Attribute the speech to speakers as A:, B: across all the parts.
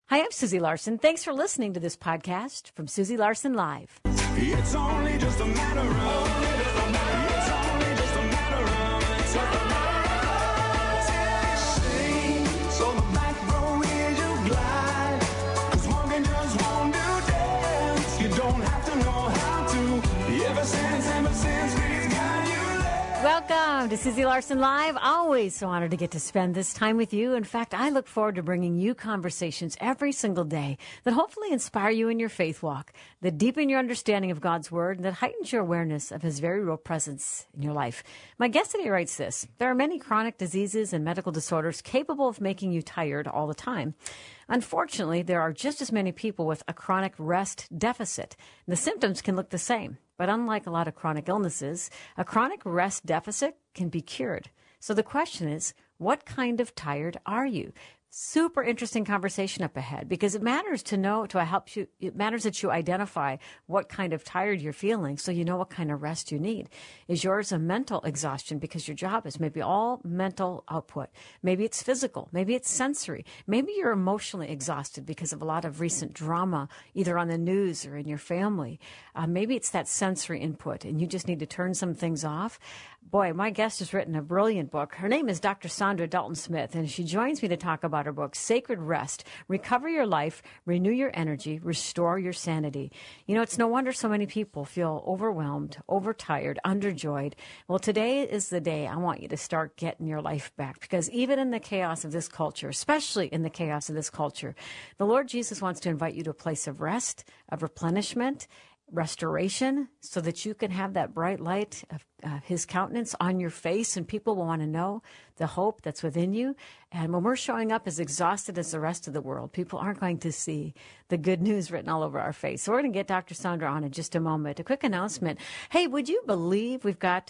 A: Hi, I'm Susie Larson. Thanks for listening to this podcast from Susie Larson Live.
B: It's only just a matter of, it's only just a matter of, it's just a matter of, sing, so the back row is you glide, 'cause walking just won't do dance, you don't have to know how to, ever since we've got you there.
A: Welcome to Susie Larson Live. Always so honored to get to spend this time with you. In fact, I look forward to bringing you conversations every single day that hopefully inspire you in your faith walk, that deepen your understanding of God's Word, and that heightens your awareness of His very real presence in your life. My guest today writes this: there are many chronic diseases and medical disorders capable of making you tired all the time. Unfortunately, there are just as many people with a chronic rest deficit. The symptoms can look the same, but unlike a lot of chronic illnesses, a chronic rest deficit can be cured. So the question is, what kind of tired are you? Super interesting conversation up ahead, because it matters to know, to help you, it matters that you identify what kind of tired you're feeling so you know what kind of rest you need. Is yours a mental exhaustion because your job is maybe all mental output? Maybe it's physical. Maybe it's sensory. Maybe you're emotionally exhausted because of a lot of recent drama, either on the news or in your family. Maybe it's that sensory input and you just need to turn some things off. Boy, my guest has written a brilliant book. Her name is Dr. Saundra Dalton Smith, and she joins me to talk about her book, Sacred Rest: Recover Your Life, Renew Your Energy, Restore Your Sanity. You know, it's no wonder so many people feel overwhelmed, overtired, underjoyed. Well, today is the day I want you to start getting your life back, because even in the chaos of this culture, especially in the chaos of this culture, the Lord Jesus wants to invite you to a place of rest, of replenishment, restoration, so that you can have that bright light of His countenance on your face, and people will want to know the hope that's within you. And when we're showing up as exhausted as the rest of the world, people aren't going to see the good news written all over our face. So we're going to get Dr. Saundra on in just a moment. A quick announcement. Hey, would you believe we've got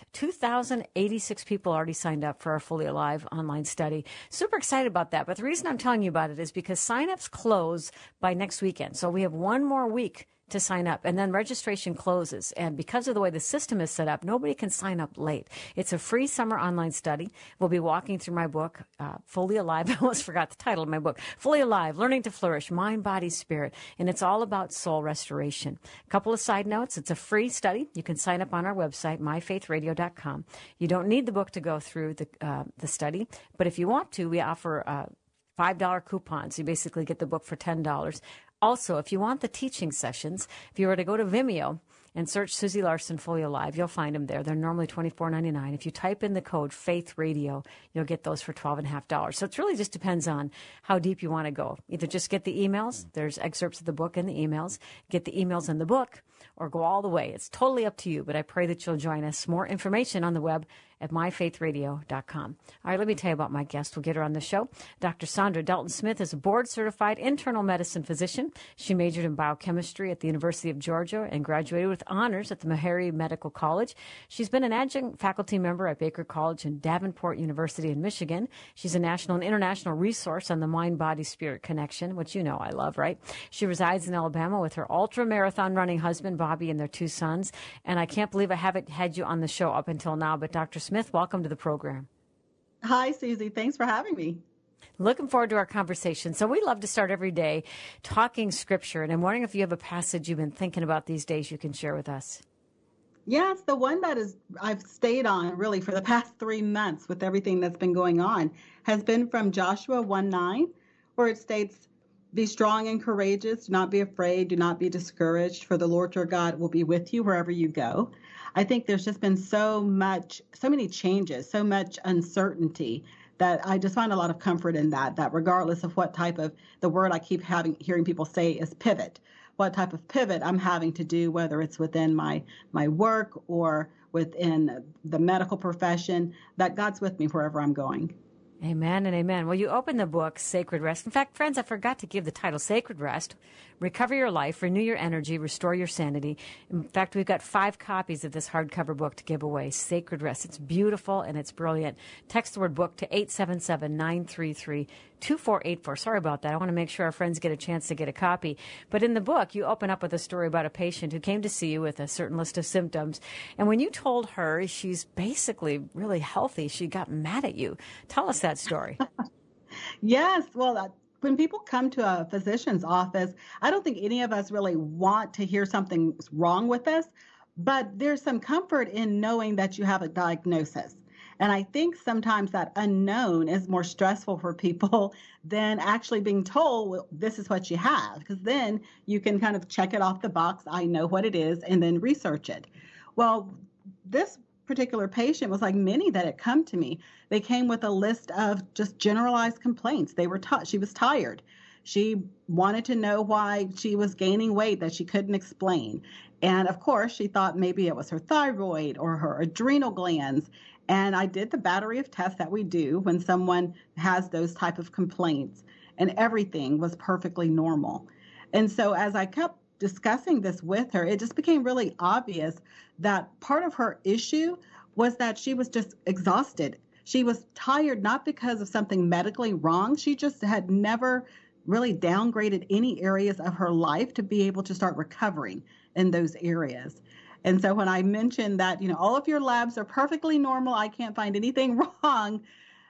A: 2,086 people already signed up for our Fully Alive online study? Super excited about that. But the reason I'm telling you about it is because signups close by next weekend. So we have one more week to sign up, and then registration closes. And because of the way the system is set up, nobody can sign up late. It's a free summer online study. We'll be walking through my book, Fully Alive. I almost forgot the title of my book, Fully Alive, Learning to Flourish, Mind, Body, Spirit. And it's all about soul restoration. A couple of side notes. It's a free study. You can sign up on our website, myfaithradio.com. You don't need the book to go through the study, but if you want to, we offer $5 coupons. You basically get the book for $10. Also, if you want the teaching sessions, if you were to go to Vimeo and search Susie Larson Fully Alive, you'll find them there. They're normally $24.99. If you type in the code Faith Radio, you'll get those for $12.50. So it really just depends on how deep you want to go. Either just get the emails. There's excerpts of the book in the emails. Get the emails in the book, or go all the way. It's totally up to you, but I pray that you'll join us. More information on the web at myfaithradio.com. All right, let me tell you about my guest. We'll get her on the show. Dr. Saundra Dalton Smith is a board-certified internal medicine physician. She majored in biochemistry at the University of Georgia and graduated with honors at the Meharry Medical College. She's been an adjunct faculty member at Baker College and Davenport University in Michigan. She's a national and international resource on the mind-body-spirit connection, which you know I love, right? She resides in Alabama with her ultra-marathon running husband, Bobby, and their two sons. And I can't believe I haven't had you on the show up until now, but Dr. Smith, welcome to the program.
C: Hi, Susie. Thanks for having me.
A: Looking forward to our conversation. So we love to start every day talking scripture, and I'm wondering if you have a passage you've been thinking about these days you can share with us.
C: Yes, the one that I've stayed on really for the past 3 months with everything that's been going on has been from Joshua 1:9, where it states, "Be strong and courageous. Do not be afraid. Do not be discouraged, for the Lord your God will be with you wherever you go." I think there's just been so many changes, so much uncertainty, that I just find a lot of comfort in that regardless of what type of, the word I keep hearing people say is pivot, what type of pivot I'm having to do, whether it's within my work or within the medical profession, that God's with me wherever I'm going.
A: Amen and amen. Well, you open the book, Sacred Rest. In fact, friends, I forgot to give the title, Sacred Rest: Recover Your Life, Renew Your Energy, Restore Your Sanity. In fact, we've got 5 copies of this hardcover book to give away, Sacred Rest. It's beautiful and it's brilliant. Text the word book to 877-933-2484. Sorry about that. I want to make sure our friends get a chance to get a copy. But in the book, you open up with a story about a patient who came to see you with a certain list of symptoms. And when you told her she's basically really healthy, she got mad at you. Tell us that story.
C: Yes. Well, when people come to a physician's office, I don't think any of us really want to hear something's wrong with us, but there's some comfort in knowing that you have a diagnosis. And I think sometimes that unknown is more stressful for people than actually being told, well, this is what you have, because then you can kind of check it off the box. I know what it is, and then research it. Well, this particular patient was like many that had come to me. They came with a list of just generalized complaints. She was tired. She wanted to know why she was gaining weight that she couldn't explain. And of course, she thought maybe it was her thyroid or her adrenal glands. And I did the battery of tests that we do when someone has those type of complaints, and everything was perfectly normal. And so as I kept discussing this with her, it just became really obvious that part of her issue was that she was just exhausted. She was tired, not because of something medically wrong. She just had never really downgraded any areas of her life to be able to start recovering in those areas. And so when I mentioned that, all of your labs are perfectly normal, I can't find anything wrong,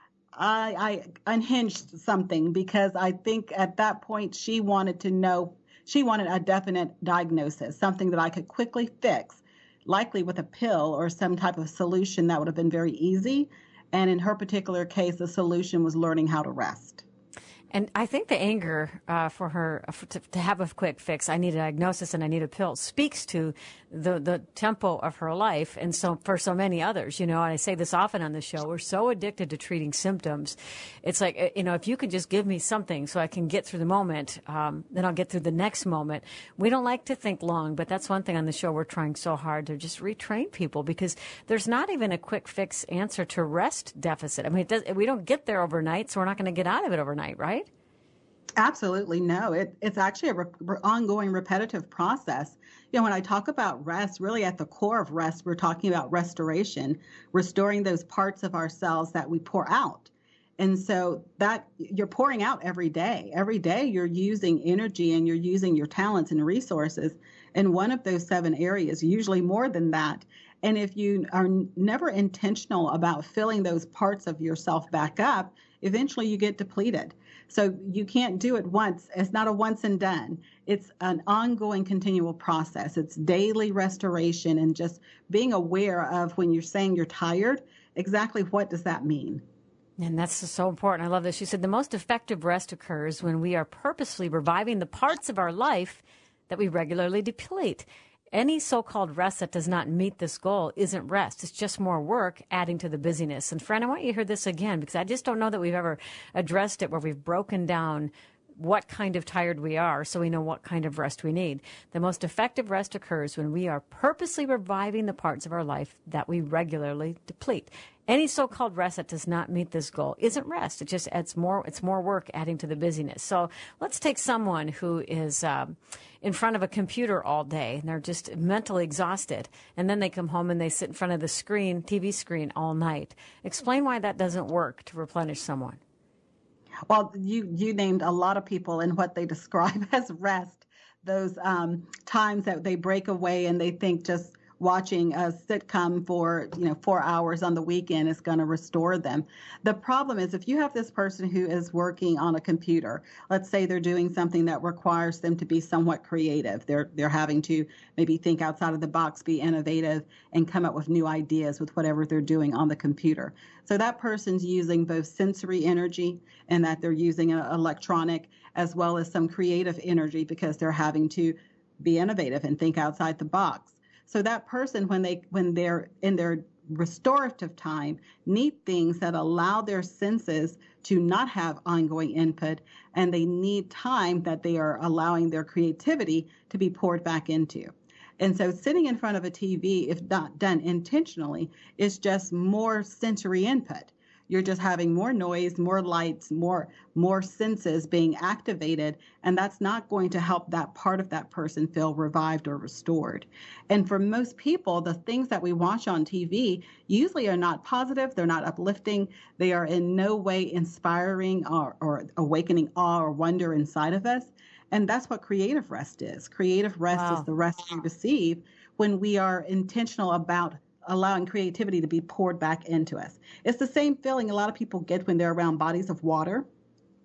C: I unhinged something, because I think at that point she wanted to know, she wanted a definite diagnosis, something that I could quickly fix, likely with a pill or some type of solution that would have been very easy. And in her particular case, the solution was learning how to rest.
A: And I think the anger for her to have a quick fix, I need a diagnosis and I need a pill, speaks to the tempo of her life. And so for so many others, and I say this often on the show, we're so addicted to treating symptoms. It's like, if you could just give me something so I can get through the moment, then I'll get through the next moment. We don't like to think long, but that's one thing on the show we're trying so hard to just retrain people, because there's not even a quick fix answer to rest deficit. I mean, we don't get there overnight, so we're not going to get out of it overnight, right?
C: Absolutely no. It's actually an ongoing repetitive process. When I talk about rest, really at the core of rest, we're talking about restoration, restoring those parts of ourselves that we pour out. And so that you're pouring out every day. Every day you're using energy and you're using your talents and resources in one of those 7 areas, usually more than that. And if you are never intentional about filling those parts of yourself back up, eventually you get depleted. So you can't do it once. It's not a once and done. It's an ongoing, continual process. It's daily restoration and just being aware of when you're saying you're tired, exactly what does that mean?
A: And that's so important. I love this. She said the most effective rest occurs when we are purposely reviving the parts of our life that we regularly deplete. Any so-called rest that does not meet this goal isn't rest. It's just more work adding to the busyness. And friend, I want you to hear this again, because I just don't know that we've ever addressed it where we've broken down what kind of tired we are so we know what kind of rest we need. The most effective rest occurs when we are purposely reviving the parts of our life that we regularly deplete. Any so-called rest that does not meet this goal isn't rest. It's more work adding to the busyness. So let's take someone who is in front of a computer all day and they're just mentally exhausted, and then they come home and they sit in front of the TV screen all night. Explain why that doesn't work to replenish someone.
C: Well, you named a lot of people in what they describe as rest, those times that they break away and they think just watching a sitcom for 4 hours on the weekend is going to restore them. The problem is if you have this person who is working on a computer, let's say they're doing something that requires them to be somewhat creative. They're having to maybe think outside of the box, be innovative, and come up with new ideas with whatever they're doing on the computer. So that person's using both sensory energy and that they're using an electronic, as well as some creative energy, because they're having to be innovative and think outside the box. So that person, when they're in their restorative time, need things that allow their senses to not have ongoing input, and they need time that they are allowing their creativity to be poured back into. And so sitting in front of a TV, if not done intentionally, is just more sensory input. You're just having more noise, more lights, more senses being activated, and that's not going to help that part of that person feel revived or restored. And for most people, the things that we watch on TV usually are not positive, they're not uplifting, they are in no way inspiring or awakening awe or wonder inside of us. And that's what creative rest is. Creative rest is the rest we receive when we are intentional about allowing creativity to be poured back into us. It's the same feeling a lot of people get when they're around bodies of water.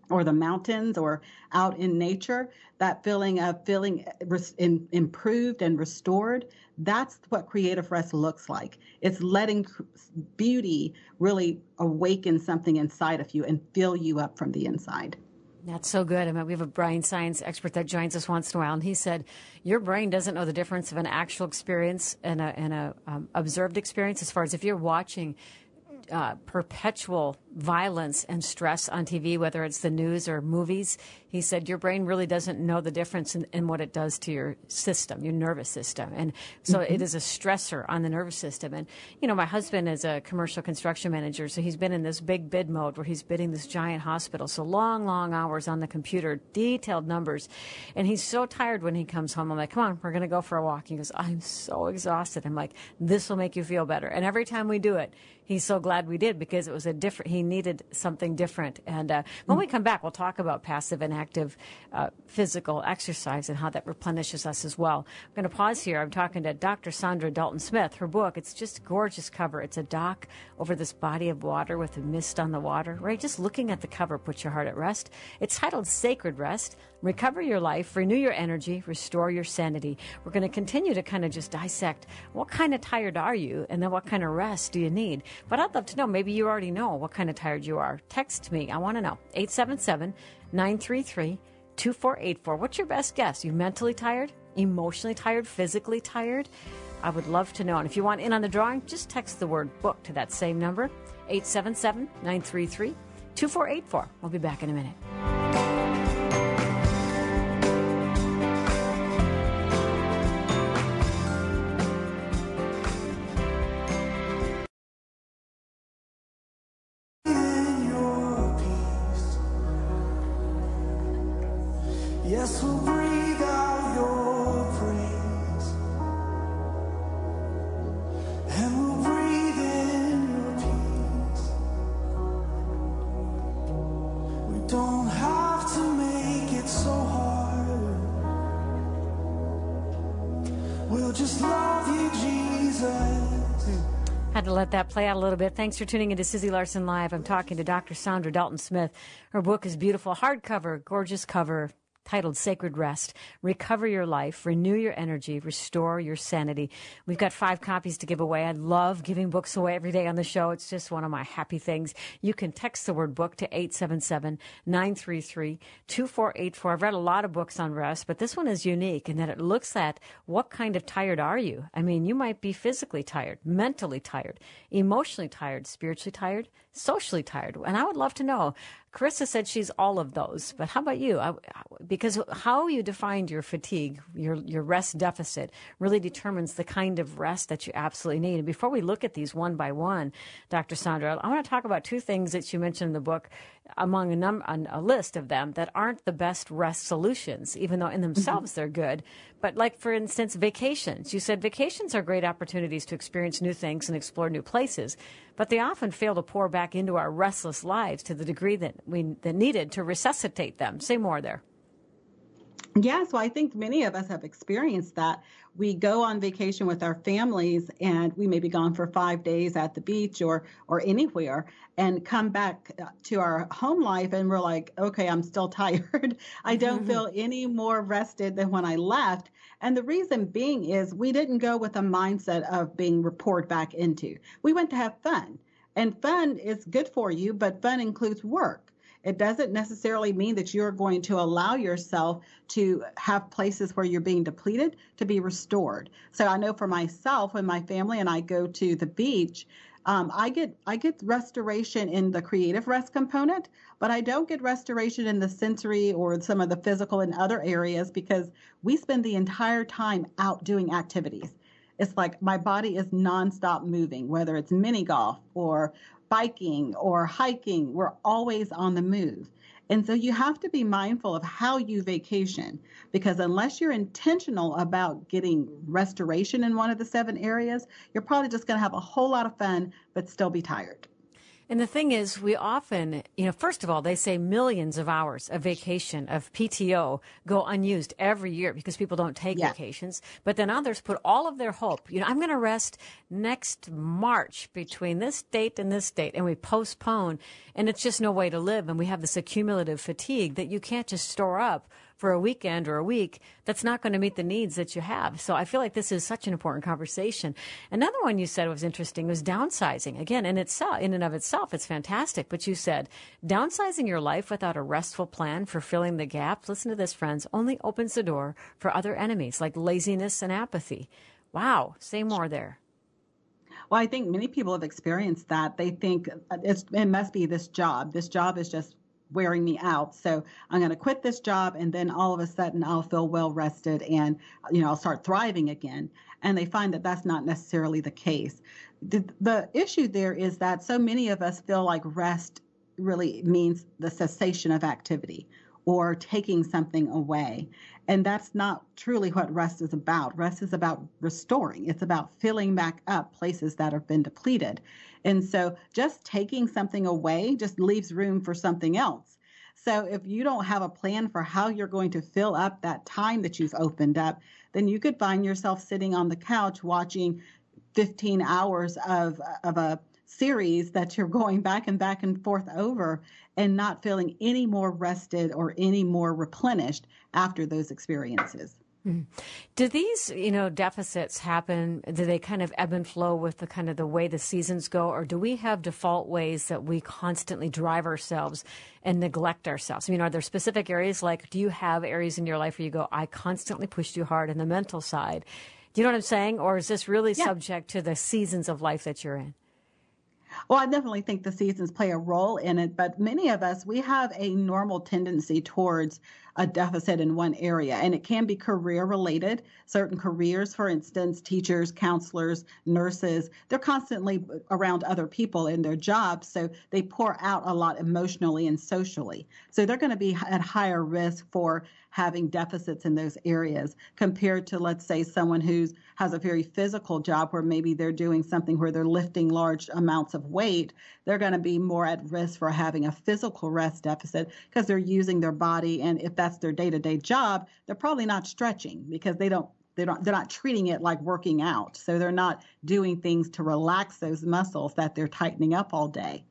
C: or the mountains or out in nature, that feeling of feeling improved and restored, that's what creative rest looks like. It's letting beauty really awaken something inside of you and fill you up from the inside.
A: That's so good. I mean, we have a brain science expert that joins us once in a while, and he said, your brain doesn't know the difference of an actual experience and a observed experience, as far as if you're watching perpetual violence and stress on TV, whether it's the news or movies. He said your brain really doesn't know the difference in what it does to your system, your nervous system. And so it is a stressor on the nervous system. And, you know, my husband is a commercial construction manager, so he's been in this big bid mode where he's bidding this giant hospital. So long, long hours on the computer, detailed numbers. And he's so tired when he comes home. I'm like, come on, we're going to go for a walk. He goes, I'm so exhausted. I'm like, this will make you feel better. And every time we do it, he's so glad we did, because it was he needed something different. And when we come back, we'll talk about passive and active physical exercise and how that replenishes us as well. I'm going to pause here. I'm talking to Dr. Saundra Dalton Smith. Her book, it's just a gorgeous cover. It's a dock over this body of water with a mist on the water, right? Just looking at the cover puts your heart at rest. It's titled Sacred Rest. Recover your life, renew your energy, restore your sanity. We're going to continue to kind of just dissect what kind of tired are you, and then what kind of rest do you need. But I'd love to know, maybe you already know what kind of tired you are. Text me. I want to know. 877-933-2484. What's your best guess? You mentally tired, emotionally tired, physically tired? I would love to know. And if you want in on the drawing, just text the word book to that same number, 877-933-2484. We'll be back in a minute.
B: Yes, we'll breathe out your praise, and we'll breathe in your peace. We don't have to make it so hard. We'll just love you, Jesus.
A: Had to let that play out a little bit. Thanks for tuning into Susie Larson Live. I'm talking to Dr. Saundra Dalton Smith. Her book is beautiful, hardcover, gorgeous cover, titled Sacred Rest. Recover your life, renew your energy, restore your sanity. We've got 5 copies to give away. I love giving books away every day on the show. It's just one of my happy things. You can text the word book to 877-933-2484. I've read a lot of books on rest, but this one is unique in that it looks at what kind of tired are you. I mean, you might be physically tired, mentally tired, emotionally tired, spiritually tired, socially tired. And I would love to know. Carissa said she's all of those, but how about you? Because how you defined your fatigue, your rest deficit, really determines the kind of rest that you absolutely need. And before we look at these one by one, Dr. Saundra, I want to talk about 2 things that you mentioned in the book, among a list of them, that aren't the best rest solutions, even though in themselves they're good. But like, for instance, vacations. You said vacations are great opportunities to experience new things and explore new places, but they often fail to pour back into our restless lives to the degree that needed to resuscitate them. Say more there.
C: Yeah, so I think many of us have experienced that. We go on vacation with our families and we may be gone for 5 days at the beach or anywhere, and come back to our home life and we're like, okay, I'm still tired. I don't feel any more rested than when I left. And the reason being is we didn't go with a mindset of being poured back into. We went to have fun, and fun is good for you, but fun includes work. It doesn't necessarily mean that you're going to allow yourself to have places where you're being depleted to be restored. So I know for myself, when my family and I go to the beach, I get restoration in the creative rest component, but I don't get restoration in the sensory or some of the physical and other areas, because we spend the entire time out doing activities. It's like my body is nonstop moving, whether it's mini golf or biking or hiking. We're always on the move. And so you have to be mindful of how you vacation, because unless you're intentional about getting restoration in one of the 7 areas, you're probably just going to have a whole lot of fun, but still be tired.
A: And the thing is, we often, first of all, they say millions of hours of vacation, of PTO, go unused every year because people don't take vacations. But then others put all of their hope, I'm going to rest next March between this date and this date. And we postpone, and it's just no way to live. And we have this accumulative fatigue that you can't just store up for a weekend or a week. That's not going to meet the needs that you have. So I feel like this is such an important conversation. Another one you said was interesting was downsizing. Again, in and of itself, it's fantastic. But you said downsizing your life without a restful plan for filling the gaps, listen to this, friends, only opens the door for other enemies like laziness and apathy. Wow. Say more there.
C: Well, I think many people have experienced that. They think it must be this job. This job is just wearing me out. So I'm going to quit this job, and then all of a sudden I'll feel well rested, and I'll start thriving again. And they find that that's not necessarily the case. The issue there is that so many of us feel like rest really means the cessation of activity or taking something away. And that's not truly what rest is about. Rest is about restoring. It's about filling back up places that have been depleted. And so just taking something away just leaves room for something else. So if you don't have a plan for how you're going to fill up that time that you've opened up, then you could find yourself sitting on the couch watching 15 hours of a series that you're going back and forth over and not feeling any more rested or any more replenished after those experiences.
A: Do these, deficits happen? Do they kind of ebb and flow with the way the seasons go? Or do we have default ways that we constantly drive ourselves and neglect ourselves? Are there specific areas do you have areas in your life where you go, I constantly pushed you hard in the mental side? Do you know what I'm saying? Or is this really subject to the seasons of life that you're in?
C: Well, I definitely think the seasons play a role in it, but many of us, we have a normal tendency towards a deficit in one area, and it can be career related. Certain careers, for instance, teachers, counselors, nurses, they're constantly around other people in their jobs, so they pour out a lot emotionally and socially. So they're going to be at higher risk for having deficits in those areas compared to, let's say, someone who has a very physical job where maybe they're doing something where they're lifting large amounts of weight. They're going to be more at risk for having a physical rest deficit because they're using their body. And if that's their day-to-day job, they're probably not stretching because they're not treating it like working out. So they're not doing things to relax those muscles that they're tightening up all day.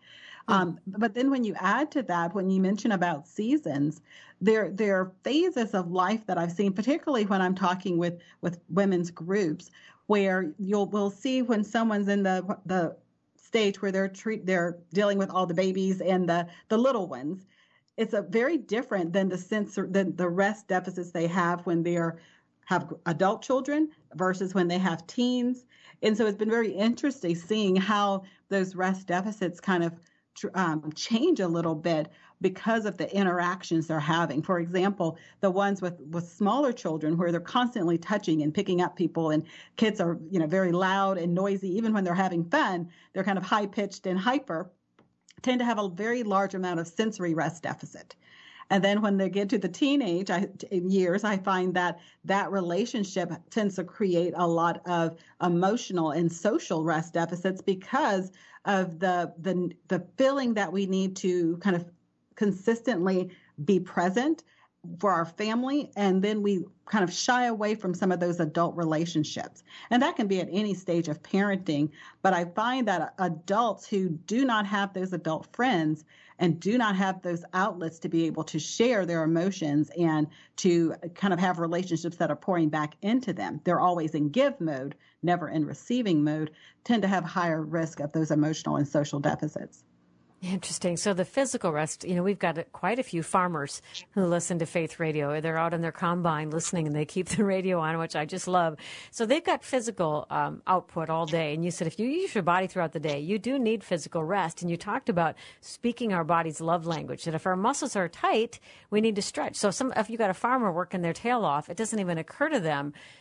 C: But then when you add to that, when you mention about seasons, there are phases of life that I've seen, particularly when I'm talking with women's groups, where we'll see when someone's in the stage where they're dealing with all the babies and the little ones. It's a very different than the rest deficits they have when have adult children versus when they have teens. And so it's been very interesting seeing how those rest deficits kind of change a little bit because of the interactions they're having. For example, the ones with smaller children where they're constantly touching and picking up people, and kids are very loud and noisy. Even when they're having fun, they're kind of high pitched and hyper, tend to have a very large amount of sensory rest deficit. And then when they get to the teenage years, I find that relationship tends to create a lot of emotional and social rest deficits because of the feeling that we need to kind of consistently be present for our family, and then we kind of shy away from some of those adult relationships. And that can be at any stage of parenting, but I find that adults who do not have those adult friends and do not have those outlets to be able to share their emotions and to kind of have relationships that are pouring back into them, they're always in give mode, never in receiving mode, tend to have higher risk of those emotional and social deficits.
A: Interesting. So the physical rest, we've got quite a few farmers who listen to Faith Radio. They're out in their combine listening, and they keep the radio on, which I just love. So they've got physical output all day. And you said if you use your body throughout the day, you do need physical rest. And you talked about speaking our body's love language, that if our muscles are tight, we need to stretch. So if you got a farmer working their tail off, it doesn't even occur to them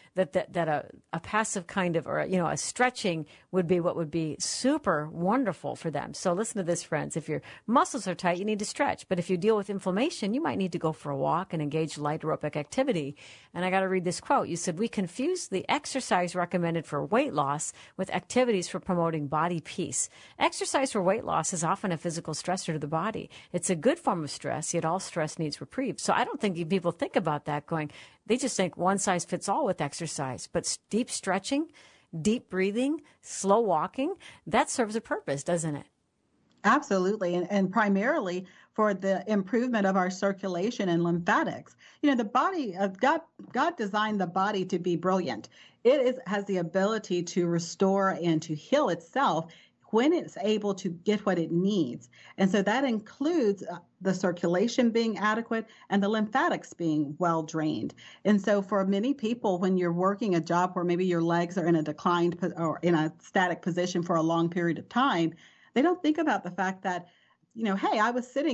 A: that a passive kind of, or, a stretching would be what would be super wonderful for them. So listen to this, friends. If your muscles are tight, you need to stretch. But if you deal with inflammation, you might need to go for a walk and engage light aerobic activity. And I got to read this quote. You said, "We confuse the exercise recommended for weight loss with activities for promoting body peace. Exercise for weight loss is often a physical stressor to the body. It's a good form of stress, yet all stress needs reprieve." So I don't think people think about that going, they just think one size fits all with exercise. But deep stretching, deep breathing, slow walking, that serves a purpose, doesn't it?
C: Absolutely. And primarily for the improvement of our circulation and lymphatics. The body of God designed the body to be brilliant. Has the ability to restore and to heal itself when it's able to get what it needs. And so that includes the circulation being adequate and the lymphatics being well drained. And so for many people, when you're working a job where maybe your legs are in a declined or in a static position for a long period of time, they don't think about the fact that, hey, I was sitting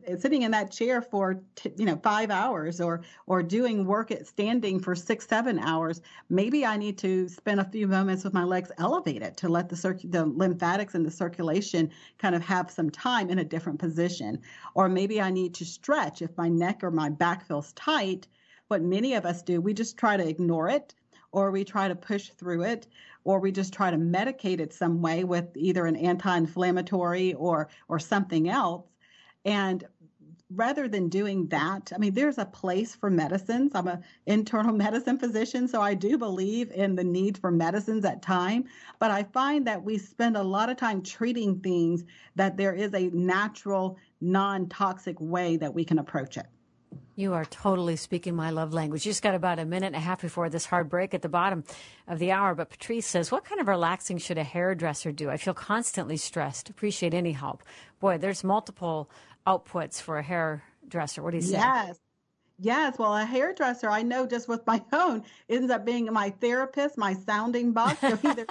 C: in that chair for 5 hours or doing work standing for 6-7 hours. Maybe I need to spend a few moments with my legs elevated to let the lymphatics and the circulation kind of have some time in a different position. Or maybe I need to stretch if my neck or my back feels tight. What many of us do, we just try to ignore it, or we try to push through it, or we just try to medicate it some way with either an anti-inflammatory or something else. And rather than doing that, there's a place for medicines. I'm an internal medicine physician, so I do believe in the need for medicines at times. But I find that we spend a lot of time treating things that there is a natural, non-toxic way that we can approach it.
A: You are totally speaking my love language. You just got about a minute and a half before this hard break at the bottom of the hour. But Patrice says, what kind of relaxing should a hairdresser do? I feel constantly stressed. Appreciate any help. Boy, there's multiple outputs for a hairdresser. What do you say?
C: Yes. Well, a hairdresser, I know just with my own, ends up being my therapist, my sounding box. So there's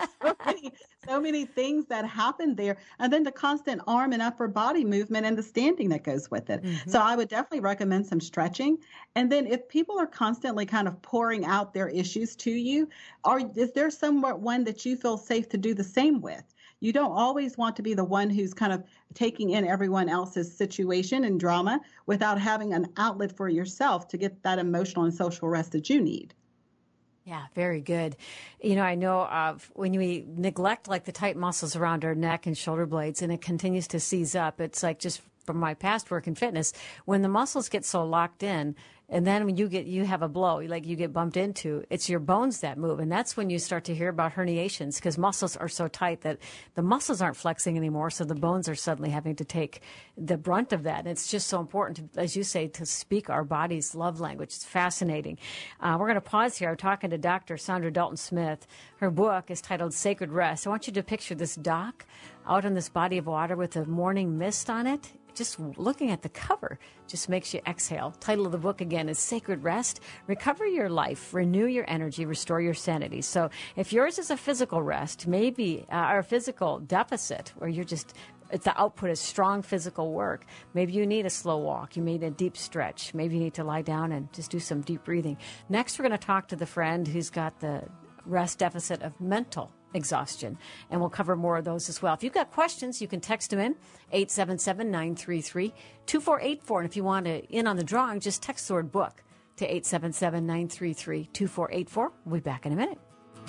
C: so many things that happen there. And then the constant arm and upper body movement and the standing that goes with it. Mm-hmm. So I would definitely recommend some stretching. And then if people are constantly kind of pouring out their issues to you, is there someone that you feel safe to do the same with? You don't always want to be the one who's kind of taking in everyone else's situation and drama without having an outlet for yourself to get that emotional and social rest that you need.
A: Yeah, very good. I know when we neglect like the tight muscles around our neck and shoulder blades and it continues to seize up, it's like just from my past work in fitness, when the muscles get so locked in, and then when you have a blow, like you get bumped into, it's your bones that move. And that's when you start to hear about herniations because muscles are so tight that the muscles aren't flexing anymore. So the bones are suddenly having to take the brunt of that. And it's just so important, to, as you say, to speak our body's love language. It's fascinating. We're going to pause here. I'm talking to Dr. Saundra Dalton Smith. Her book is titled Sacred Rest. I want you to picture this dock out on this body of water with a morning mist on it. Just looking at the cover just makes you exhale. Title of the book again is Sacred Rest. Recover your life, renew your energy, restore your sanity. So if yours is a physical rest, maybe or a physical deficit, where you're just the output is strong physical work. Maybe you need a slow walk. You need a deep stretch. Maybe you need to lie down and just do some deep breathing. Next, we're going to talk to the friend who's got the rest deficit of mental exhaustion, and we'll cover more of those as well. If you've got questions, you can text them in 877-933-2484, and if you want to in on the drawing, just text the word book to 877-933-2484. We'll be back in a minute.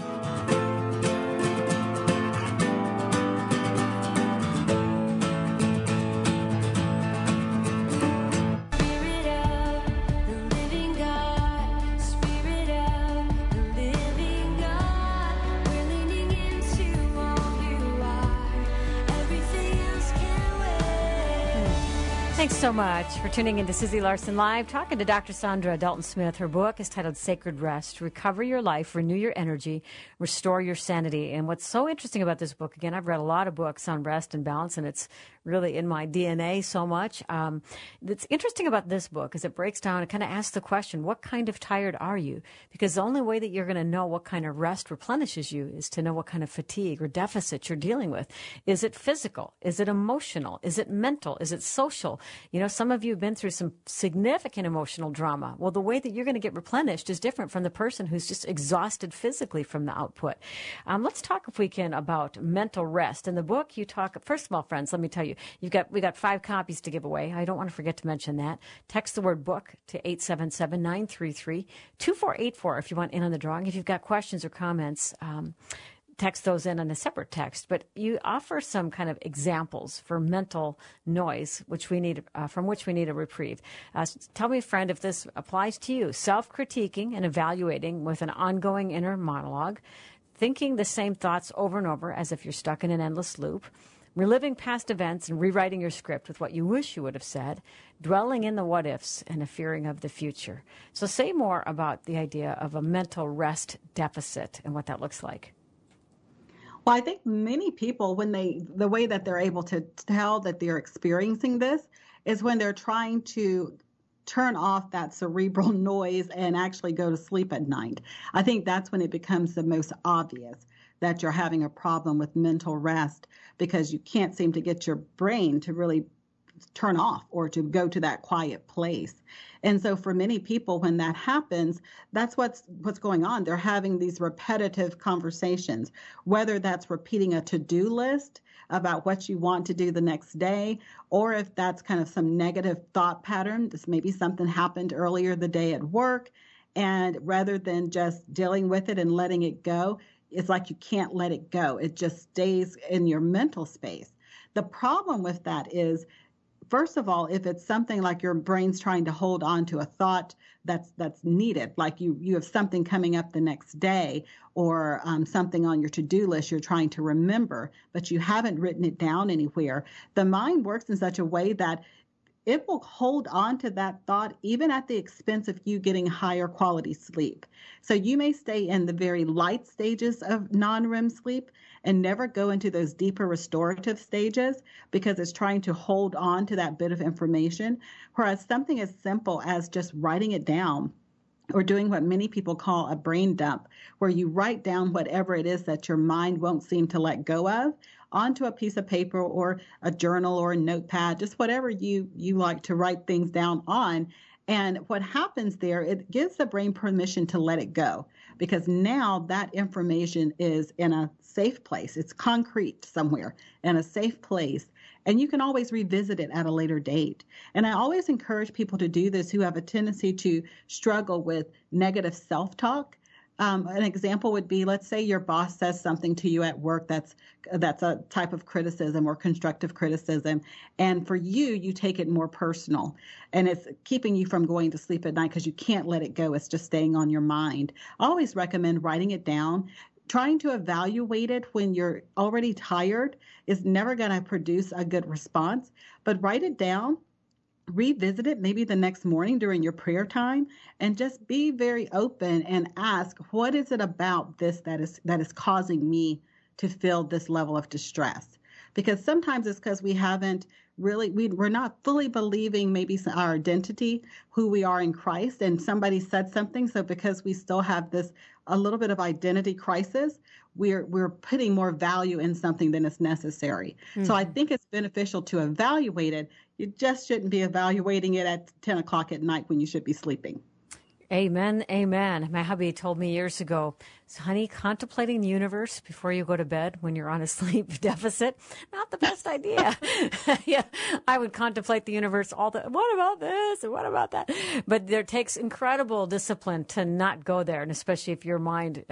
A: Thanks so much for tuning in to Susie Larson Live, talking to Dr. Saundra Dalton Smith. Her book is titled Sacred Rest, Recover Your Life, Renew Your Energy, Restore Your Sanity. And what's so interesting about this book, again, I've read a lot of books on rest and balance, and it's really in my DNA so much. That's interesting about this book is it breaks down and kind of asks the question, what kind of tired are you? Because the only way that you're going to know what kind of rest replenishes you is to know what kind of fatigue or deficit you're dealing with. Is it physical? Is it emotional? Is it mental? Is it social? Some of you have been through some significant emotional drama. Well, the way that you're going to get replenished is different from the person who's just exhausted physically from the output. Let's talk, if we can, about mental rest. In the book, you talk, first of all, friends, let me tell you, we got 5 copies to give away. I don't want to forget to mention that. Text the word book to 877-933-2484 if you want in on the drawing. If you've got questions or comments, text those in on a separate text. But you offer some kind of examples for mental noise, from which we need a reprieve. Tell me, friend, if this applies to you. Self-critiquing and evaluating with an ongoing inner monologue, thinking the same thoughts over and over as if you're stuck in an endless loop, reliving past events and rewriting your script with what you wish you would have said, dwelling in the what-ifs and a fearing of the future. So say more about the idea of a mental rest deficit and what that looks like.
C: Well, I think many people, the way that they're able to tell that they're experiencing this is when they're trying to turn off that cerebral noise and actually go to sleep at night. I think that's when it becomes the most obvious that you're having a problem with mental rest, because you can't seem to get your brain to really turn off or to go to that quiet place. And so for many people, when that happens, that's what's going on. They're having these repetitive conversations, whether that's repeating a to-do list about what you want to do the next day, or if that's kind of some negative thought pattern. This maybe something happened earlier the day at work, and rather than just dealing with it and letting it go, it's like you can't let it go. It just stays in your mental space. The problem with that is, first of all, if it's something like your brain's trying to hold on to a thought that's needed, like you have something coming up the next day, or something on your to-do list you're trying to remember, but you haven't written it down anywhere, the mind works in such a way that it will hold on to that thought even at the expense of you getting higher quality sleep. So you may stay in the very light stages of non-REM sleep and never go into those deeper restorative stages because it's trying to hold on to that bit of information. Whereas something as simple as just writing it down, or doing what many people call a brain dump, where you write down whatever it is that your mind won't seem to let go of onto a piece of paper or a journal or a notepad, just whatever you like to write things down on. And what happens there, it gives the brain permission to let it go, because now that information is in a safe place. It's concrete somewhere in a safe place. And you can always revisit it at a later date. And I always encourage people to do this who have a tendency to struggle with negative self-talk. An example would be, let's say your boss says something to you at work that's a type of criticism or constructive criticism. And for you, you take it more personal. And it's keeping you from going to sleep at night because you can't let it go. It's just staying on your mind. I always recommend writing it down. Trying to evaluate it when you're already tired is never going to produce a good response, but write it down, revisit it maybe the next morning during your prayer time, and just be very open and ask, what is it about this that is causing me to feel this level of distress? Because sometimes it's because we haven't we're not fully believing maybe our identity, who we are in Christ, and somebody said something. So because we still have a little bit of identity crisis, we're putting more value in something than is necessary. Mm-hmm. So I think it's beneficial to evaluate it. You just shouldn't be evaluating it at 10 o'clock at night when you should be sleeping.
A: Amen. Amen. My hubby told me years ago, honey, contemplating the universe before you go to bed when you're on a sleep deficit, not the best idea. Yeah, I would contemplate the universe what about this and what about that? But there takes incredible discipline to not go there, and especially if your mind,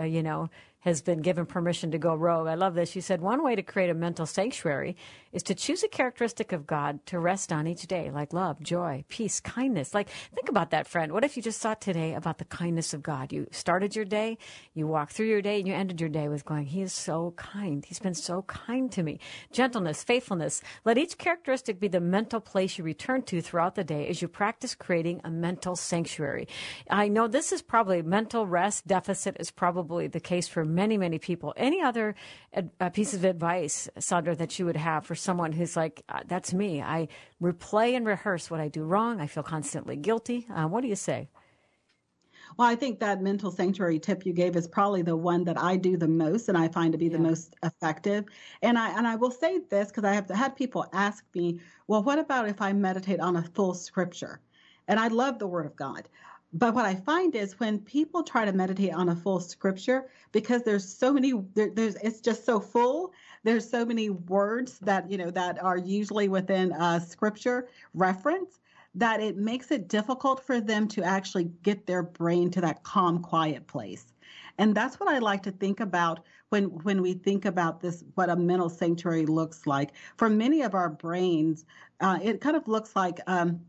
A: has been given permission to go rogue. I love this. You said one way to create a mental sanctuary is to choose a characteristic of God to rest on each day, like love, joy, peace, kindness. Like, think about that, friend. What if you just thought today about the kindness of God? You started your day, you walked through your day, and you ended your day with going, He is so kind. He's been so kind to me. Gentleness, faithfulness. Let each characteristic be the mental place you return to throughout the day as you practice creating a mental sanctuary. I know this is probably mental rest deficit is probably the case for many, many people. Any other piece of advice, Sandra, that you would have for someone who's like, that's me. I replay and rehearse what I do wrong. I feel constantly guilty. What do you say?
C: Well, I think that mental sanctuary tip you gave is probably the one that I do the most and I find to be the
A: Yeah.
C: most effective. And I will say this because I have had people ask me, well, what about if I meditate on a full scripture? And I love the word of God. But what I find is when people try to meditate on a full scripture, because there's so many, there's it's just so full. There's so many words that that are usually within a scripture reference that it makes it difficult for them to actually get their brain to that calm, quiet place. And that's what I like to think about when we think about this, what a mental sanctuary looks like. For many of our brains, it kind of looks like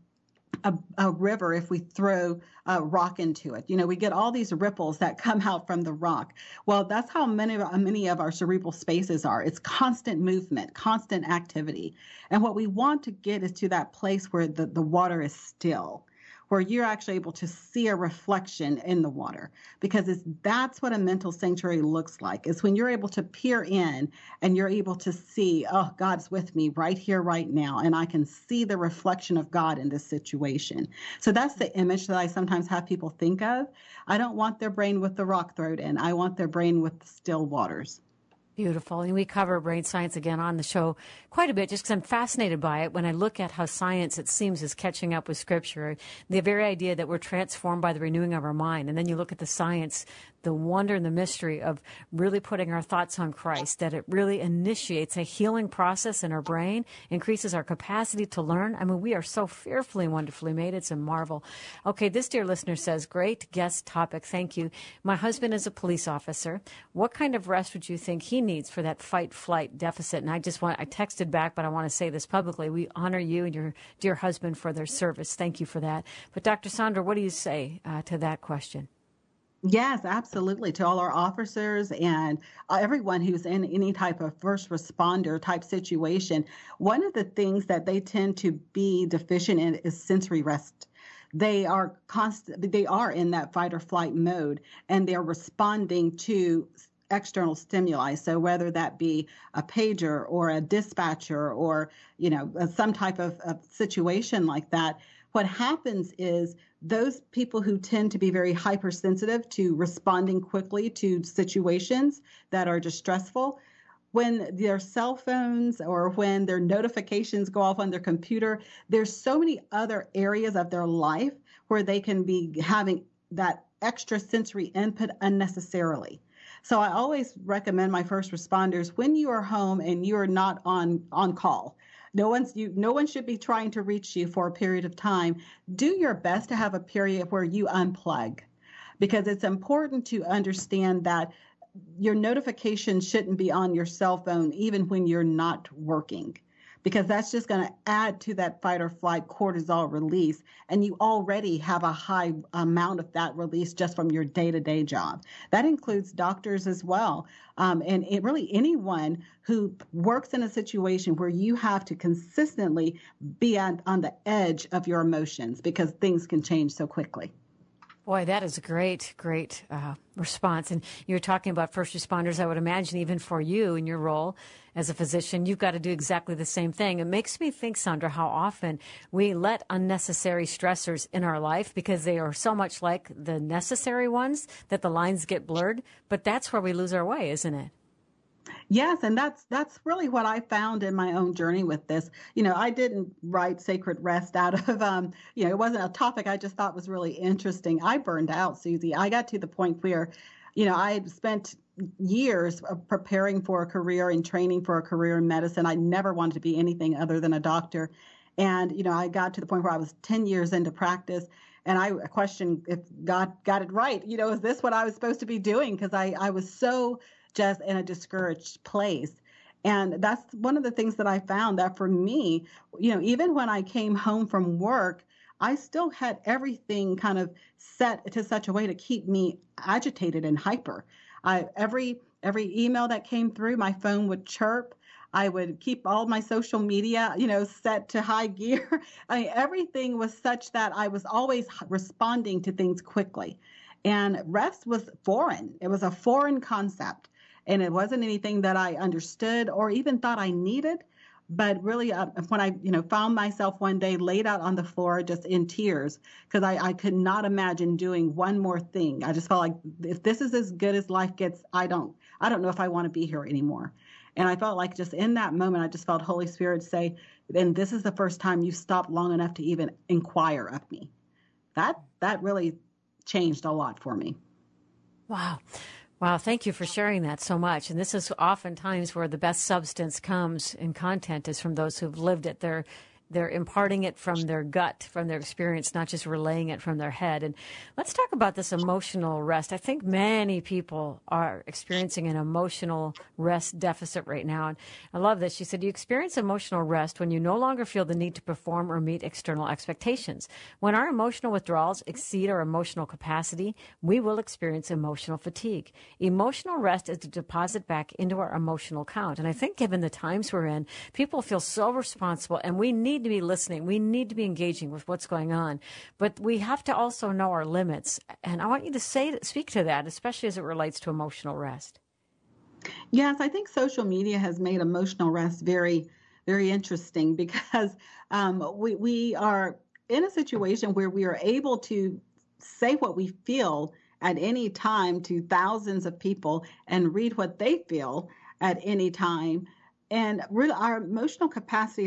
C: a river if we throw a rock into it. We get all these ripples that come out from the rock. Well, that's how many of our cerebral spaces are. It's constant movement, constant activity. And what we want to get is to that place where the water is still, where you're actually able to see a reflection in the water, because that's what a mental sanctuary looks like. Is when you're able to peer in and you're able to see, oh, God's with me right here, right now, and I can see the reflection of God in this situation. So that's the image that I sometimes have people think of. I don't want their brain with the rock thrown in. I want their brain with the still waters.
A: Beautiful. And we cover brain science again on the show quite a bit just because I'm fascinated by it. When I look at how science, it seems, is catching up with scripture, the very idea that we're transformed by the renewing of our mind. And then you look at the science, the wonder and the mystery of really putting our thoughts on Christ, that it really initiates a healing process in our brain, increases our capacity to learn. I mean, we are so fearfully and wonderfully made. It's a marvel. Okay, this dear listener says, great guest topic. Thank you. My husband is a police officer. What kind of rest would you think he needs for that fight-flight deficit? And I texted back, but I want to say this publicly. We honor you and your dear husband for their service. Thank you for that. But Dr. Sandra, what do you say to that question?
C: Yes, absolutely. To all our officers and everyone who's in any type of first responder type situation, one of the things that they tend to be deficient in is sensory rest. They are in that fight or flight mode, and they're responding to external stimuli. So whether that be a pager or a dispatcher or, some type of situation like that, what happens is those people who tend to be very hypersensitive to responding quickly to situations that are distressful, when their cell phones or when their notifications go off on their computer, there's so many other areas of their life where they can be having that extra sensory input unnecessarily. So I always recommend my first responders, when you are home and you are not on call, no one should be trying to reach you for a period of time. Do your best to have a period where you unplug, because it's important to understand that your notifications shouldn't be on your cell phone even when you're not working, because that's just going to add to that fight or flight cortisol release. And you already have a high amount of that release just from your day-to-day job. That includes doctors as well. And really anyone who works in a situation where you have to consistently be on the edge of your emotions, because things can change so quickly.
A: Boy, that is a great response. And you're talking about first responders. I would imagine even for you in your role as a physician, you've got to do exactly the same thing. It makes me think, Sandra, how often we let unnecessary stressors in our life, because they are so much like the necessary ones that the lines get blurred. But that's where we lose our way, isn't it?
C: Yes, and that's really what I found in my own journey with this. I didn't write Sacred Rest out of, it wasn't a topic I just thought was really interesting. I burned out, Susie. I got to the point where, I had spent years of preparing for a career and training for a career in medicine. I never wanted to be anything other than a doctor. And, I got to the point where I was 10 years into practice, and I questioned if God got it right. Is this what I was supposed to be doing? Because I was so just in a discouraged place. And that's one of the things that I found, that for me, even when I came home from work, I still had everything kind of set to such a way to keep me agitated and hyper. Every email that came through, my phone would chirp. I would keep all my social media, set to high gear. Everything was such that I was always responding to things quickly. And rest was foreign. It was a foreign concept. And it wasn't anything that I understood or even thought I needed. But really, when I, found myself one day laid out on the floor just in tears, because I could not imagine doing one more thing. I just felt like if this is as good as life gets, I don't know if I want to be here anymore. And I felt like just in that moment, I just felt Holy Spirit say, and this is the first time you stopped long enough to even inquire of me. That really changed a lot for me.
A: Wow. Wow, thank you for sharing that so much. And this is oftentimes where the best substance comes in content is from those who've lived it. They're imparting it from their gut, from their experience, not just relaying it from their head. And let's talk about this emotional rest. I think many people are experiencing an emotional rest deficit right now. And I love this. She said, you experience emotional rest when you no longer feel the need to perform or meet external expectations. When our emotional withdrawals exceed our emotional capacity, we will experience emotional fatigue. Emotional rest is to deposit back into our emotional count. And I think given the times we're in, people feel so responsible, and we need to be listening. We need to be engaging with what's going on, but we have to also know our limits. And I want you to speak to that, especially as it relates to emotional rest.
C: Yes, I think social media has made emotional rest very, very interesting because we are in a situation where we are able to say what we feel at any time to thousands of people and read what they feel at any time. And really, our emotional capacity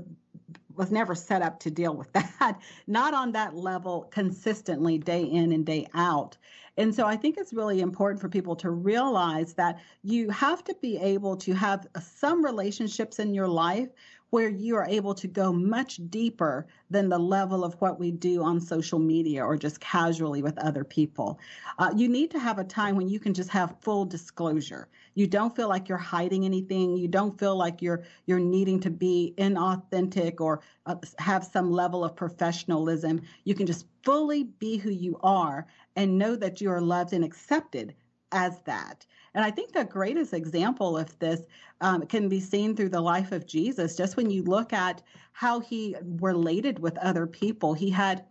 C: was never set up to deal with that, not on that level consistently day in and day out. And so I think it's really important for people to realize that you have to be able to have some relationships in your life where you are able to go much deeper than the level of what we do on social media or just casually with other people. You need to have a time when you can just have full disclosure. You don't feel like you're hiding anything. You don't feel like you're needing to be inauthentic or have some level of professionalism. You can just fully be who you are and know that you are loved and accepted as that. And I think the greatest example of this can be seen through the life of Jesus. Just when you look at how he related with other people, he had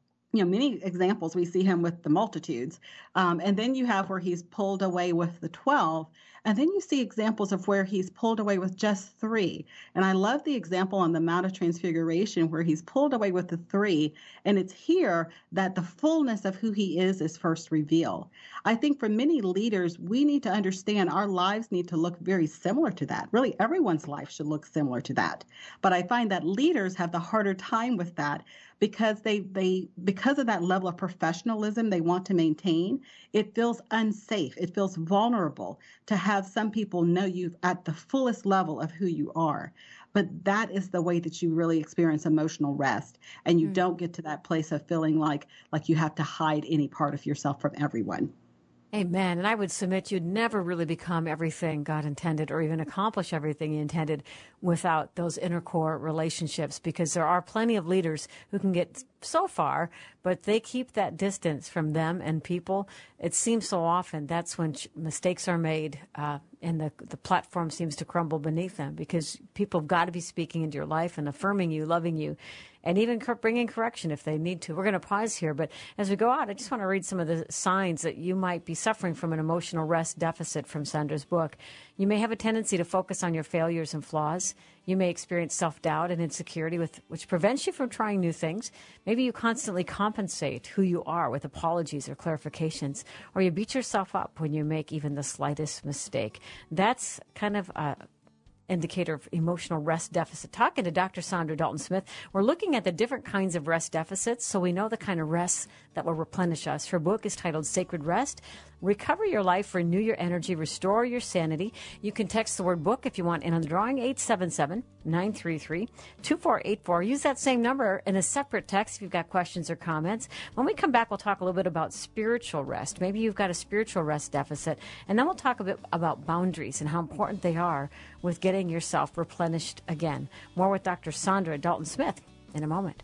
C: many examples. We see him with the multitudes. And then you have where he's pulled away with the 12. And then you see examples of where he's pulled away with just 3. And I love the example on the Mount of Transfiguration where he's pulled away with the 3. And it's here that the fullness of who he is first revealed. I think for many leaders, we need to understand our lives need to look very similar to that. Really, everyone's life should look similar to that. But I find that leaders have the harder time with that because because of that level of professionalism they want to maintain. It feels unsafe. It feels vulnerable to have some people know you at the fullest level of who you are. But that is the way that you really experience emotional rest. And you don't get to that place of feeling like you have to hide any part of yourself from everyone.
A: Amen. And I would submit you'd never really become everything God intended or even accomplish everything He intended without those inner core relationships, because there are plenty of leaders who can get so far, but they keep that distance from them and people. It seems so often that's when mistakes are made and the platform seems to crumble beneath them, because people have got to be speaking into your life and affirming you, loving you, and even bringing correction if they need to. We're going to pause here, but as we go out, I just want to read some of the signs that you might be suffering from an emotional rest deficit from Sandra's book. You may have a tendency to focus on your failures and flaws. You may experience self-doubt and insecurity, which prevents you from trying new things. Maybe you constantly compensate who you are with apologies or clarifications, or you beat yourself up when you make even the slightest mistake. That's kind of a indicator of emotional rest deficit. Talking to Dr. Sandra Dalton Smith, we're looking at the different kinds of rest deficits so we know the kind of rest that will replenish us. Her book is titled Sacred Rest. Recover your life, renew your energy, restore your sanity. You can text the word book if you want in on the drawing, 877-933-2484. Use that same number in a separate text if you've got questions or comments. When we come back, we'll talk a little bit about spiritual rest. Maybe you've got a spiritual rest deficit. And then we'll talk a bit about boundaries and how important they are with getting yourself replenished again. More with Dr. Sandra Dalton Smith in a moment.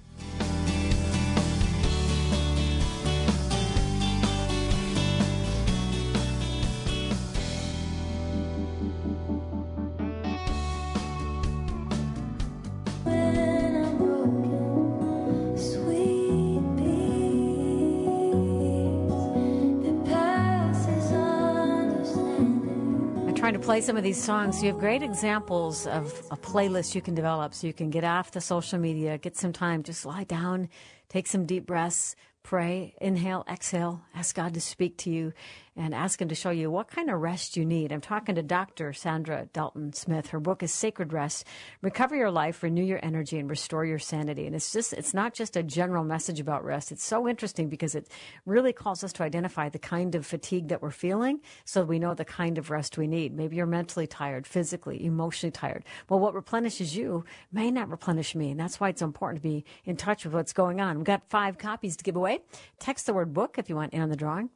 A: trying to play some of these songs. You have great examples of a playlist you can develop so you can get off the social media, get some time, just lie down, take some deep breaths, pray, inhale, exhale, ask God to speak to you, and ask him to show you what kind of rest you need. I'm talking to Dr. Sandra Dalton Smith. Her book is Sacred Rest, Recover Your Life, Renew Your Energy, and Restore Your Sanity. And it's not just a general message about rest. It's so interesting because it really calls us to identify the kind of fatigue that we're feeling so we know the kind of rest we need. Maybe you're mentally tired, physically, emotionally tired. Well, what replenishes you may not replenish me, and that's why it's important to be in touch with what's going on. We've got 5 copies to give away. Text the word book if you want in on the drawing,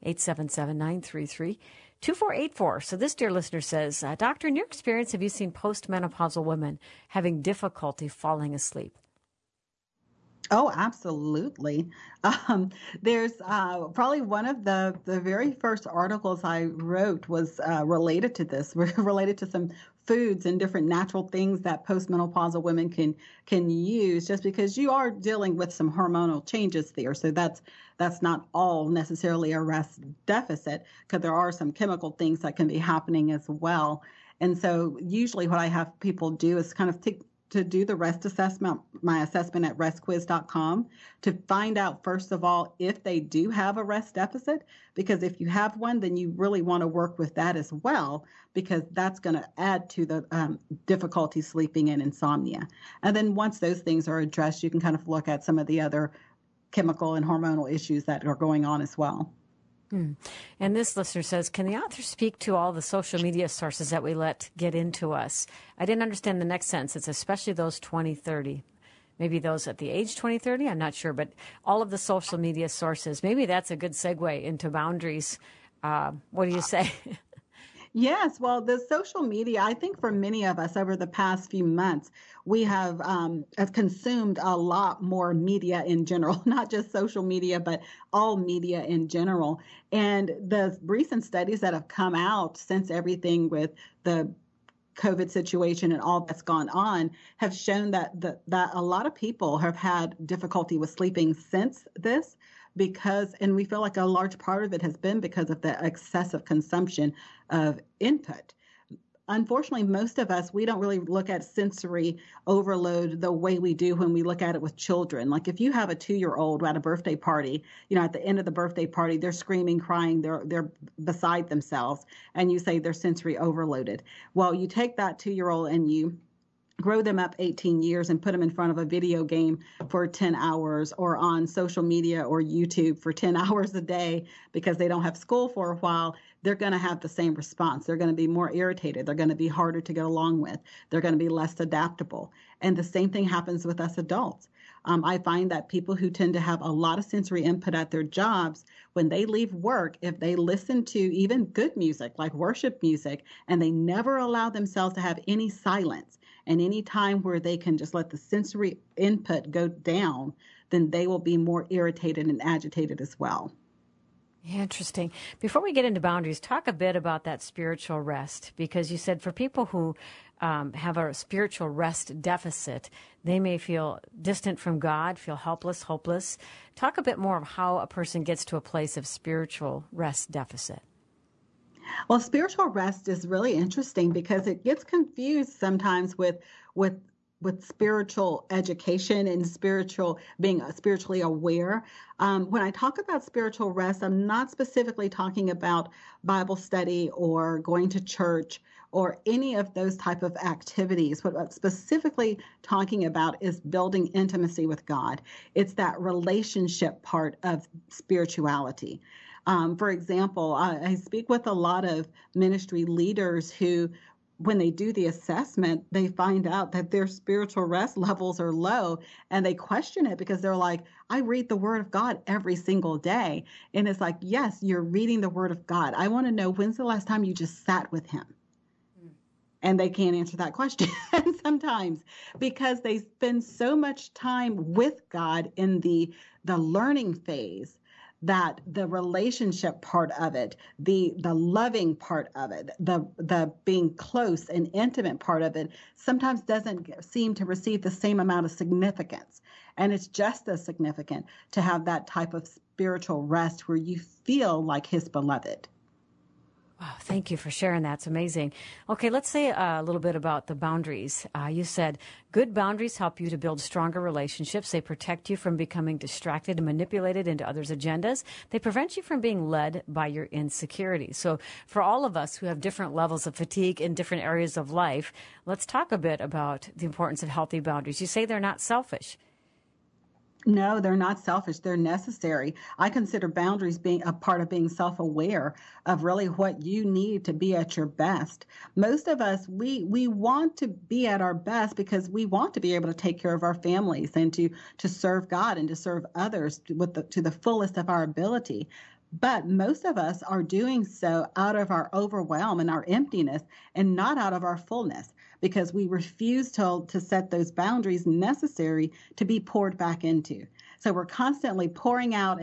A: 877-933-2484. So this dear listener says, Doctor, in your experience, have you seen postmenopausal women having difficulty falling asleep?
C: Oh, absolutely. There's probably one of the very first articles I wrote was related to this, related to some foods and different natural things that postmenopausal women can use, just because you are dealing with some hormonal changes there. So that's not all necessarily a rest deficit, because there are some chemical things that can be happening as well. And so usually what I have people do is kind of to do the rest assessment, my assessment at restquiz.com, to find out, first of all, if they do have a rest deficit, because if you have one, then you really want to work with that as well, because that's going to add to the difficulty sleeping and insomnia. And then once those things are addressed, you can kind of look at some of the other chemical and hormonal issues that are going on as well.
A: And this listener says, can the author speak to all the social media sources that we let get into us? I didn't understand the next sentence. It's especially those 20-30. Maybe those at the age 20-30, I'm not sure. But all of the social media sources, maybe that's a good segue into boundaries. What do you say?
C: Yes, well, the social media, I think for many of us over the past few months, we have consumed a lot more media in general, not just social media, but all media in general. And the recent studies that have come out since everything with the COVID situation and all that's gone on have shown that a lot of people have had difficulty with sleeping since this, and we feel like a large part of it has been because of the excessive consumption of input. Unfortunately, most of us, we don't really look at sensory overload the way we do when we look at it with children. Like if you have a 2-year-old at a birthday party, at the end of the birthday party, they're screaming, crying, they're beside themselves, and you say they're sensory overloaded. Well, you take that 2-year-old and you grow them up 18 years and put them in front of a video game for 10 hours or on social media or YouTube for 10 hours a day because they don't have school for a while, they're going to have the same response. They're going to be more irritated. They're going to be harder to get along with. They're going to be less adaptable. And the same thing happens with us adults. I find that people who tend to have a lot of sensory input at their jobs, when they leave work, if they listen to even good music like worship music, and they never allow themselves to have any silence and any time where they can just let the sensory input go down, then they will be more irritated and agitated as well.
A: Interesting. Before we get into boundaries, talk a bit about that spiritual rest, because you said for people who have a spiritual rest deficit, they may feel distant from God, feel helpless, hopeless. Talk a bit more of how a person gets to a place of spiritual rest deficit.
C: Well, spiritual rest is really interesting because it gets confused sometimes with spiritual education and being spiritually aware. When I talk about spiritual rest, I'm not specifically talking about Bible study or going to church or any of those type of activities. What I'm specifically talking about is building intimacy with God. It's that relationship part of spirituality. For example, I speak with a lot of ministry leaders who, when they do the assessment, they find out that their spiritual rest levels are low, and they question it because they're like, I read the Word of God every single day. And it's like, yes, you're reading the Word of God. I want to know, when's the last time you just sat with Him? And they can't answer that question sometimes because they spend so much time with God in the learning phase that the relationship part of it, the loving part of it, the being close and intimate part of it sometimes doesn't seem to receive the same amount of significance. And it's just as significant to have that type of spiritual rest where you feel like His beloved.
A: Wow, thank you for sharing that. It's amazing. Okay, let's say a little bit about the boundaries. You said good boundaries help you to build stronger relationships. They protect you from becoming distracted and manipulated into others' agendas. They prevent you from being led by your insecurities. So for all of us who have different levels of fatigue in different areas of life, let's talk a bit about the importance of healthy boundaries. You say they're not selfish.
C: No, they're not selfish. They're necessary. I consider boundaries being a part of being self-aware of really what you need to be at your best. Most of us, we want to be at our best because we want to be able to take care of our families and to serve God and to serve others to the fullest of our ability. But most of us are doing so out of our overwhelm and our emptiness and not out of our fullness because we refuse to set those boundaries necessary to be poured back into. So we're constantly pouring out,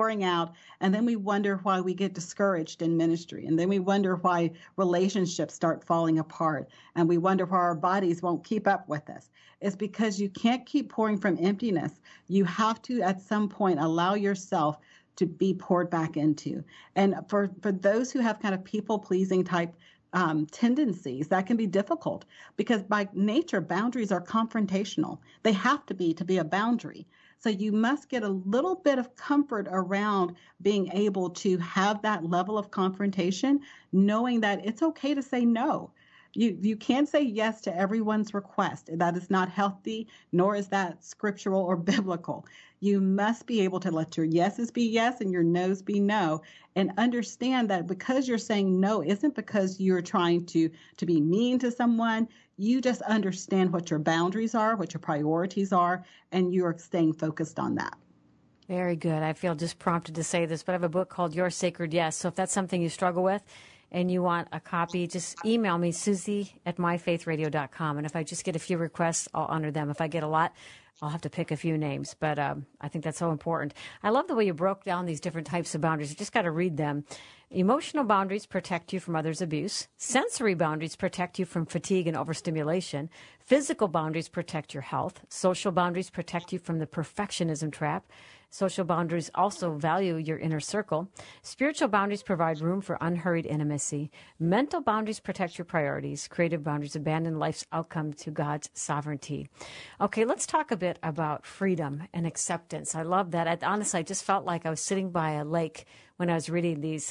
C: and then we wonder why we get discouraged in ministry. And then we wonder why relationships start falling apart. And we wonder why our bodies won't keep up with us. It's because you can't keep pouring from emptiness. You have to, at some point, allow yourself to be poured back into. And for those who have kind of people-pleasing type tendencies, that can be difficult because by nature, boundaries are confrontational. They have to be a boundary. So you must get a little bit of comfort around being able to have that level of confrontation, knowing that it's okay to say no. You can't say yes to everyone's request. That is not healthy, nor is that scriptural or biblical. You must be able to let your yeses be yes and your nos be no, and understand that because you're saying no isn't because you're trying to be mean to someone. You just understand what your boundaries are, what your priorities are, and you're staying focused on that.
A: Very good. I feel just prompted to say this, but I have a book called Your Sacred Yes. So if that's something you struggle with, and you want a copy, just email me, Susie@myfaithradio.com. And if I just get a few requests, I'll honor them. If I get a lot, I'll have to pick a few names. But I think that's so important. I love the way you broke down these different types of boundaries. You just got to read them. Emotional boundaries protect you from others' abuse. Sensory boundaries protect you from fatigue and overstimulation. Physical boundaries protect your health. Social boundaries protect you from the perfectionism trap. Social boundaries also value your inner circle. Spiritual boundaries provide room for unhurried intimacy. Mental boundaries protect your priorities. Creative boundaries abandon life's outcome to God's sovereignty. Okay, let's talk a bit about freedom and acceptance. I love that. Honestly, I just felt like I was sitting by a lake when I was reading these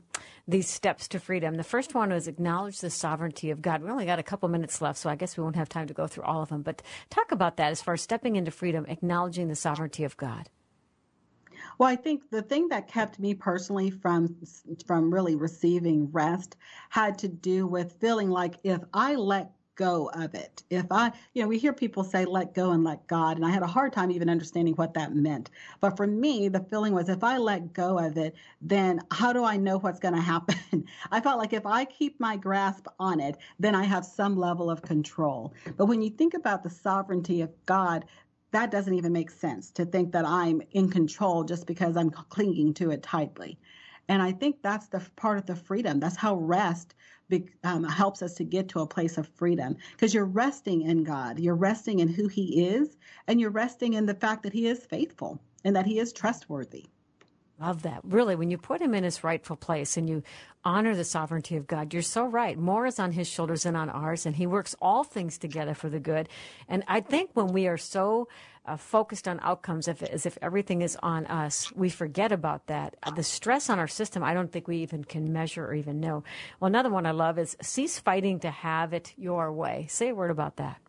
A: steps to freedom. The first one was acknowledge the sovereignty of God. We only got a couple minutes left, so I guess we won't have time to go through all of them. But talk about that as far as stepping into freedom, acknowledging the sovereignty of God.
C: Well, I think the thing that kept me personally from really receiving rest had to do with feeling like if I let go of it, we hear people say let go and let God, and I had a hard time even understanding what that meant. But for me, the feeling was if I let go of it, then how do I know what's going to happen? I felt like if I keep my grasp on it, then I have some level of control. But when you think about the sovereignty of God, that doesn't even make sense to think that I'm in control just because I'm clinging to it tightly. And I think that's the part of the freedom. That's how rest helps us to get to a place of freedom, because you're resting in God. You're resting in who he is, and you're resting in the fact that he is faithful and that he is trustworthy.
A: Love that. Really, when you put him in his rightful place and you honor the sovereignty of God, you're so right. More is on his shoulders than on ours, and he works all things together for the good. And I think when we are so focused on outcomes, as if everything is on us, we forget about that. The stress on our system, I don't think we even can measure or even know. Well, another one I love is cease fighting to have it your way. Say a word about that.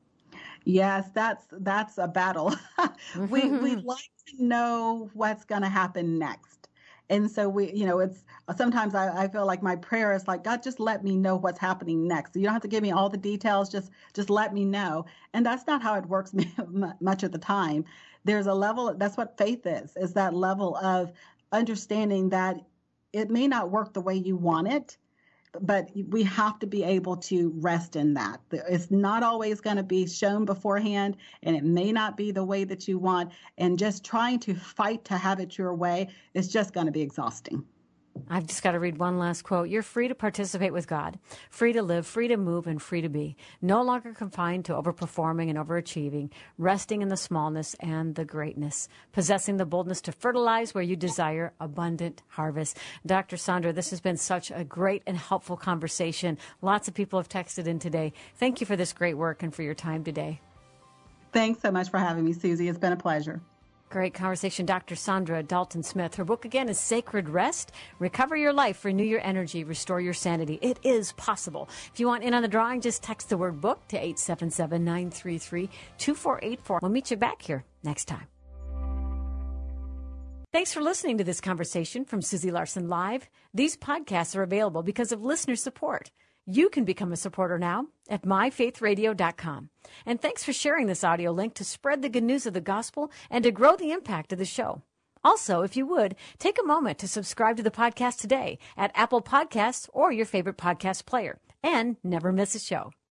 C: Yes, that's a battle. We'd like to know what's going to happen next. And so it's sometimes I feel like my prayer is like, God, just let me know what's happening next. You don't have to give me all the details. Just let me know. And that's not how it works much of the time. There's a level, that's what faith is that level of understanding that it may not work the way you want it, but we have to be able to rest in that. It's not always going to be shown beforehand, and it may not be the way that you want. And just trying to fight to have it your way is just going to be exhausting.
A: I've just got to read one last quote. You're free to participate with God, free to live, free to move, and free to be. No longer confined to overperforming and overachieving, resting in the smallness and the greatness, possessing the boldness to fertilize where you desire abundant harvest. Dr. Sandra, this has been such a great and helpful conversation. Lots of people have texted in today. Thank you for this great work and for your time today.
C: Thanks so much for having me, Susie. It's been a pleasure.
A: Great conversation. Dr. Sandra Dalton Smith. Her book again is Sacred Rest. Recover your life, renew your energy, restore your sanity. It is possible. If you want in on the drawing, just text the word book to 877-933-2484. We'll meet you back here next time. Thanks for listening to this conversation from Susie Larson Live. These podcasts are available because of listener support. You can become a supporter now at myfaithradio.com. And thanks for sharing this audio link to spread the good news of the gospel and to grow the impact of the show. Also, if you would, take a moment to subscribe to the podcast today at Apple Podcasts or your favorite podcast player. And never miss a show.